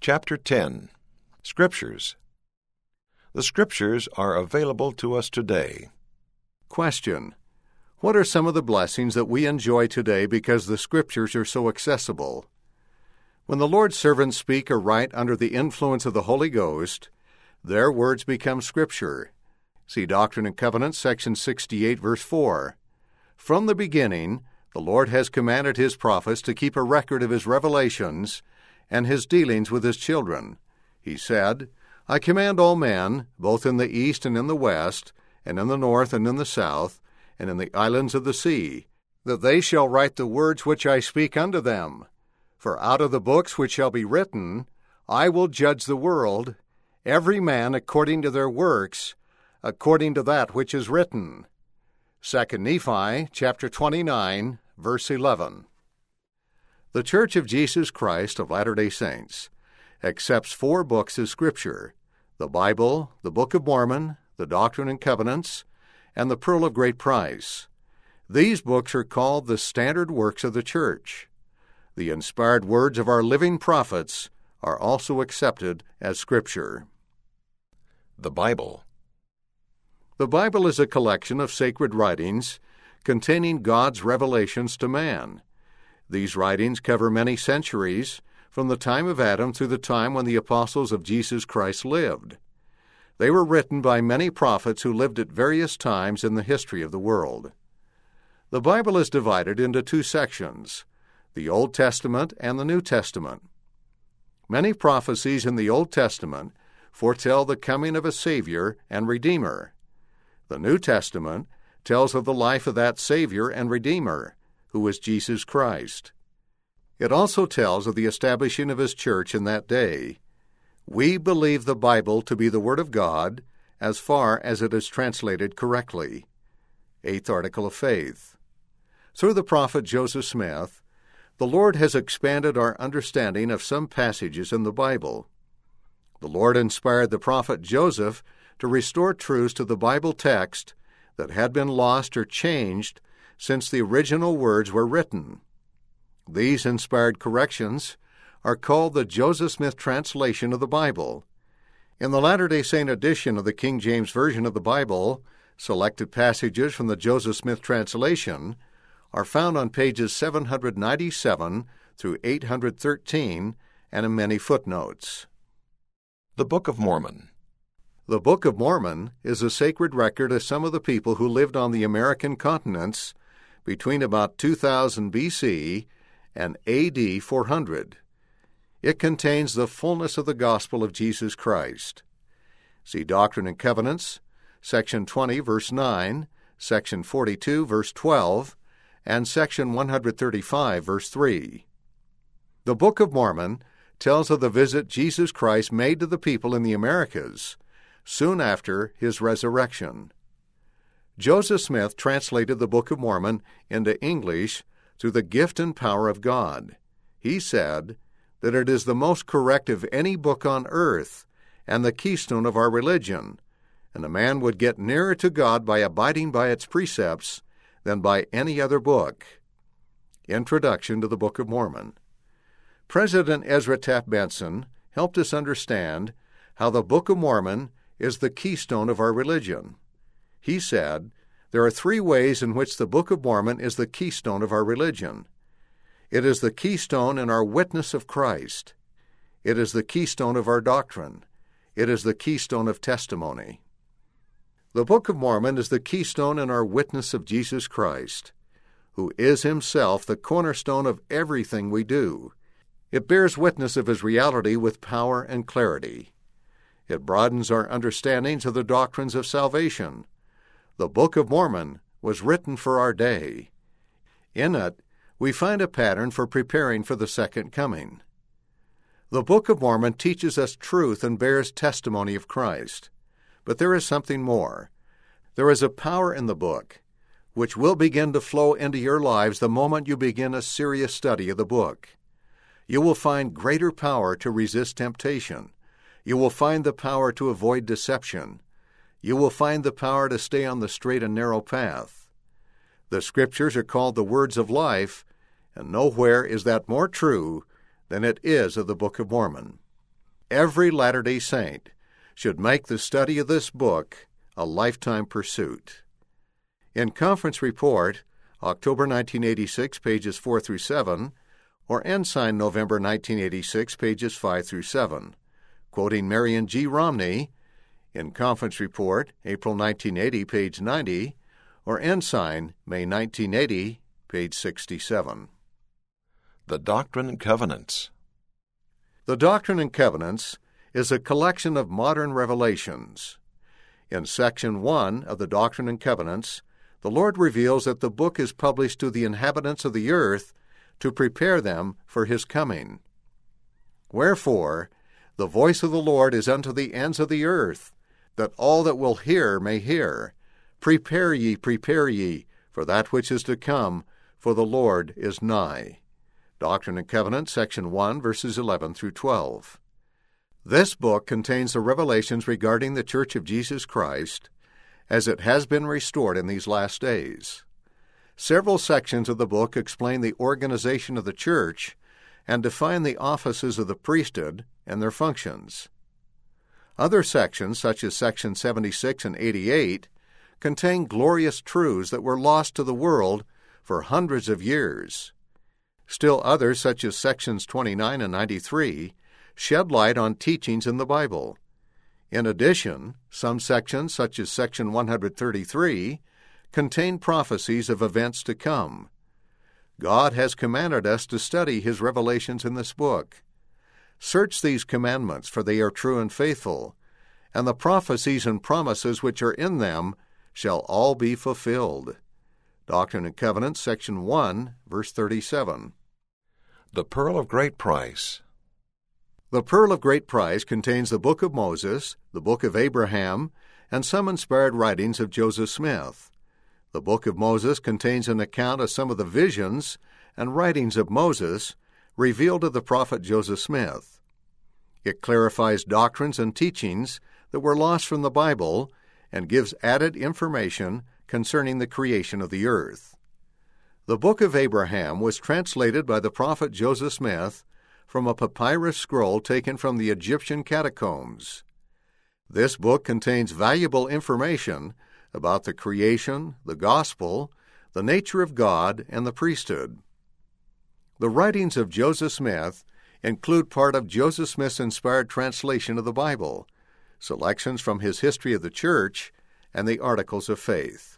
Chapter 10. Scriptures. The Scriptures are available to us today. Question: what are some of the blessings that we enjoy today because the Scriptures are so accessible? When the Lord's servants speak or write under the influence of the Holy Ghost, their words become Scripture. See Doctrine and Covenants, section 68, verse 4. From the beginning, the Lord has commanded His prophets to keep a record of His revelations and His dealings with His children. He said, I command all men, both in the east and in the west, and in the north and in the south, and in the islands of the sea, that they shall write the words which I speak unto them. For out of the books which shall be written, I will judge the world, every man according to their works, according to that which is written. 2 Nephi, chapter 29, verse 11. The Church of Jesus Christ of Latter-day Saints accepts 4 books as Scripture: the Bible, the Book of Mormon, the Doctrine and Covenants, and the Pearl of Great Price. These books are called the standard works of the Church. The inspired words of our living prophets are also accepted as Scripture. The Bible. The Bible is a collection of sacred writings containing God's revelations to man. These writings cover many centuries, from the time of Adam through the time when the apostles of Jesus Christ lived. They were written by many prophets who lived at various times in the history of the world. The Bible is divided into 2 sections, the Old Testament and the New Testament. Many prophecies in the Old Testament foretell the coming of a Savior and Redeemer. The New Testament tells of the life of that Savior and Redeemer, who is Jesus Christ. It also tells of the establishing of His church in that day. We believe the Bible to be the Word of God as far as it is translated correctly. 8th Article of Faith. Through the prophet Joseph Smith, the Lord has expanded our understanding of some passages in the Bible. The Lord inspired the prophet Joseph to restore truths to the Bible text that had been lost or changed since the original words were written. These inspired corrections are called the Joseph Smith translation of the Bible. In the Latter-day Saint edition of the King James Version of the Bible, selected passages from the Joseph Smith translation are found on pages 797 through 813 and in many footnotes. The Book of Mormon. The Book of Mormon is a sacred record of some of the people who lived on the American continents between about 2000 B.C. and A.D. 400. It contains the fullness of the gospel of Jesus Christ. See Doctrine and Covenants, section 20, verse 9, section 42, verse 12, and section 135, verse 3. The Book of Mormon tells of the visit Jesus Christ made to the people in the Americas soon after His resurrection. Joseph Smith translated the Book of Mormon into English through the gift and power of God. He said that it is the most correct of any book on earth and the keystone of our religion, and a man would get nearer to God by abiding by its precepts than by any other book. Introduction to the Book of Mormon. President Ezra Taft Benson helped us understand how the Book of Mormon is the keystone of our religion. He said, there are 3 ways in which the Book of Mormon is the keystone of our religion. It is the keystone in our witness of Christ. It is the keystone of our doctrine. It is the keystone of testimony. The Book of Mormon is the keystone in our witness of Jesus Christ, who is Himself the cornerstone of everything we do. It bears witness of His reality with power and clarity. It broadens our understandings of the doctrines of salvation. The Book of Mormon was written for our day. In it, we find a pattern for preparing for the second coming. The Book of Mormon teaches us truth and bears testimony of Christ. But there is something more. There is a power in the book, which will begin to flow into your lives the moment you begin a serious study of the book. You will find greater power to resist temptation. You will find the power to avoid deception. You will find the power to stay on the straight and narrow path. The Scriptures are called the words of life, and nowhere is that more true than it is of the Book of Mormon. Every Latter-day Saint should make the study of this book a lifetime pursuit. In Conference Report, October 1986, pages 4 through 7, or Ensign, November 1986, pages 5 through 7, quoting Marion G. Romney, in Conference Report, April 1980, page 90, or Ensign, May 1980, page 67. The Doctrine and Covenants. The Doctrine and Covenants is a collection of modern revelations. In Section 1 of the Doctrine and Covenants, the Lord reveals that the book is published to the inhabitants of the earth to prepare them for His coming. Wherefore, the voice of the Lord is unto the ends of the earth, that all that will hear may hear. Prepare ye, for that which is to come, for the Lord is nigh. Doctrine and Covenants, Section 1, verses 11 through 12. This book contains the revelations regarding the Church of Jesus Christ as it has been restored in these last days. Several sections of the book explain the organization of the church and define the offices of the priesthood and their functions. Other sections, such as sections 76 and 88, contain glorious truths that were lost to the world for hundreds of years. Still others, such as sections 29 and 93, shed light on teachings in the Bible. In addition, some sections, such as section 133, contain prophecies of events to come. God has commanded us to study His revelations in this book. Search these commandments, for they are true and faithful, and the prophecies and promises which are in them shall all be fulfilled. Doctrine and Covenants, section 1, verse 37. The Pearl of Great Price. The Pearl of Great Price contains the Book of Moses, the Book of Abraham, and some inspired writings of Joseph Smith. The Book of Moses contains an account of some of the visions and writings of Moses revealed to the prophet Joseph Smith. It clarifies doctrines and teachings that were lost from the Bible and gives added information concerning the creation of the earth. The Book of Abraham was translated by the prophet Joseph Smith from a papyrus scroll taken from the Egyptian catacombs. This book contains valuable information about the creation, the gospel, the nature of God, and the priesthood. The writings of Joseph Smith include part of Joseph Smith's inspired translation of the Bible, selections from his History of the Church, and the Articles of Faith.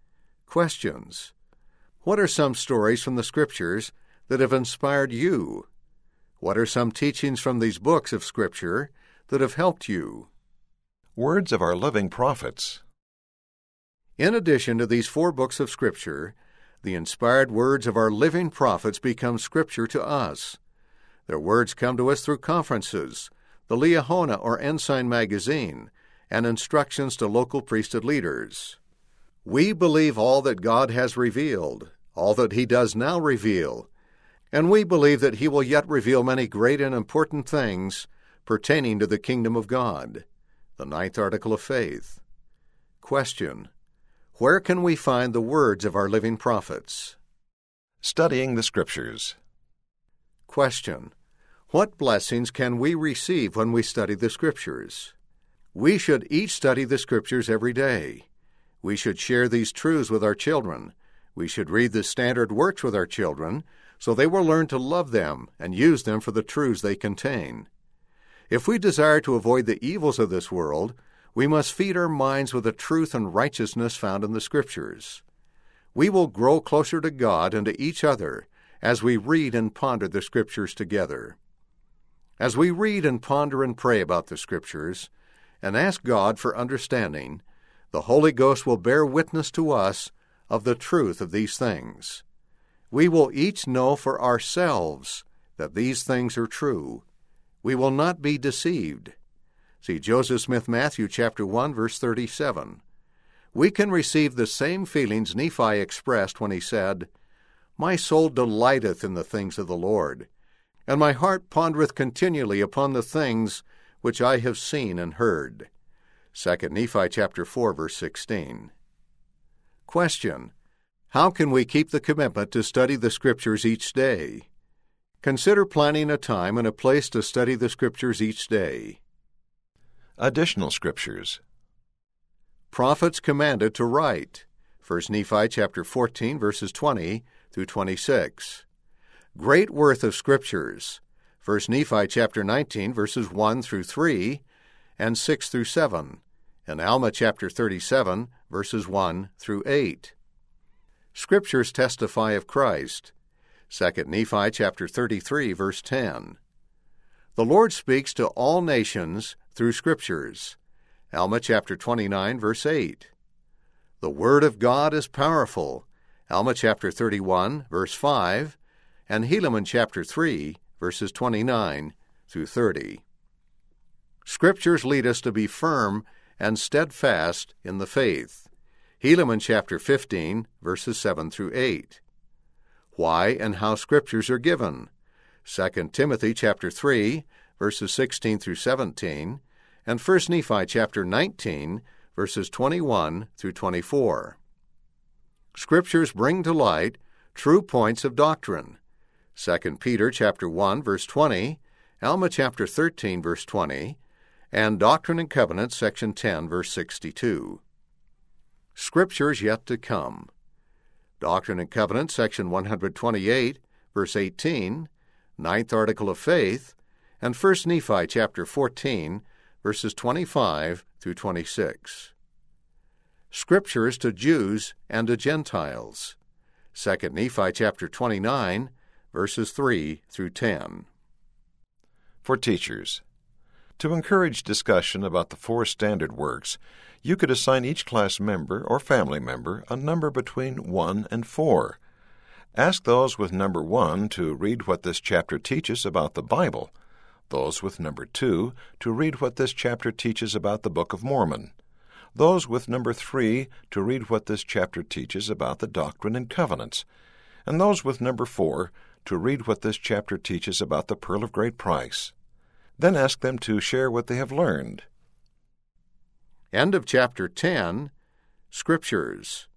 Questions. What are some stories from the Scriptures that have inspired you? What are some teachings from these books of Scripture that have helped you? Words of our living prophets. In addition to these 4 books of Scripture, the inspired words of our living prophets become Scripture to us. Their words come to us through conferences, the Liahona or Ensign magazine, and instructions to local priesthood leaders. We believe all that God has revealed, all that He does now reveal, and we believe that He will yet reveal many great and important things pertaining to the kingdom of God. The 9th Article of Faith. Question. Where can we find the words of our living prophets? Studying the Scriptures. Question. What blessings can we receive when we study the Scriptures? We should each study the Scriptures every day. We should share these truths with our children. We should read the standard works with our children, so they will learn to love them and use them for the truths they contain. If we desire to avoid the evils of this world, we must feed our minds with the truth and righteousness found in the Scriptures. We will grow closer to God and to each other as we read and ponder the Scriptures together. As we read and ponder and pray about the Scriptures and ask God for understanding, the Holy Ghost will bear witness to us of the truth of these things. We will each know for ourselves that these things are true. We will not be deceived. See Joseph Smith, Matthew chapter 1, verse 37. We can receive the same feelings Nephi expressed when he said, "My soul delighteth in the things of the Lord, and my heart pondereth continually upon the things which I have seen and heard." 2 Nephi chapter 4, verse 16. Question. How can we keep the commitment to study the Scriptures each day? Consider planning a time and a place to study the Scriptures each day. Additional Scriptures. Prophets commanded to write. 1 Nephi chapter 14, verses 20 through 26. Great worth of Scriptures. 1 Nephi chapter 19, verses 1 through 3 and 6 through 7, and Alma chapter 37, verses 1 through 8. Scriptures testify of Christ. 2 Nephi chapter 33, verse 10. The Lord speaks to all nations through Scriptures. Alma chapter 29, verse 8. The Word of God is powerful. Alma chapter 31, verse 5, and Helaman chapter 3, verses 29 through 30. Scriptures lead us to be firm and steadfast in the faith. Helaman chapter 15, verses 7 through 8. Why and how Scriptures are given. 2 Timothy chapter 3, verses 16 through 17, and 1 Nephi chapter 19, verses 21 through 24. Scriptures bring to light true points of doctrine. 2 Peter chapter 1, verse 20, Alma chapter 13, verse 20, and Doctrine and Covenants, section 10, verse 62. Scriptures yet to come. Doctrine and Covenants, section 128, verse 18, Ninth Article of Faith, and 1 Nephi chapter 14, verses 25 through 26. Scriptures to Jews and to Gentiles. 2 Nephi chapter 29, verses 3 through 10. For teachers. To encourage discussion about the 4 standard works, you could assign each class member or family member a number between 1 and 4. Ask those with number 1 to read what this chapter teaches about the Bible, those with number 2 to read what this chapter teaches about the Book of Mormon, those with number 3 to read what this chapter teaches about the Doctrine and Covenants, and those with number 4 to read what this chapter teaches about the Pearl of Great Price. Then ask them to share what they have learned. End of chapter 10, Scriptures.